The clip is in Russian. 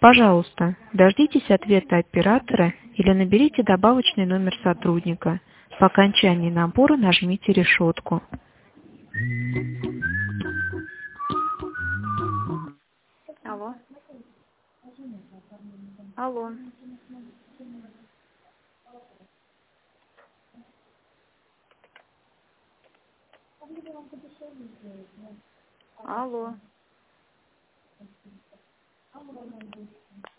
Пожалуйста, дождитесь ответа оператора или наберите добавочный номер сотрудника. По окончании набора нажмите решетку. Алло. Алло. Алло.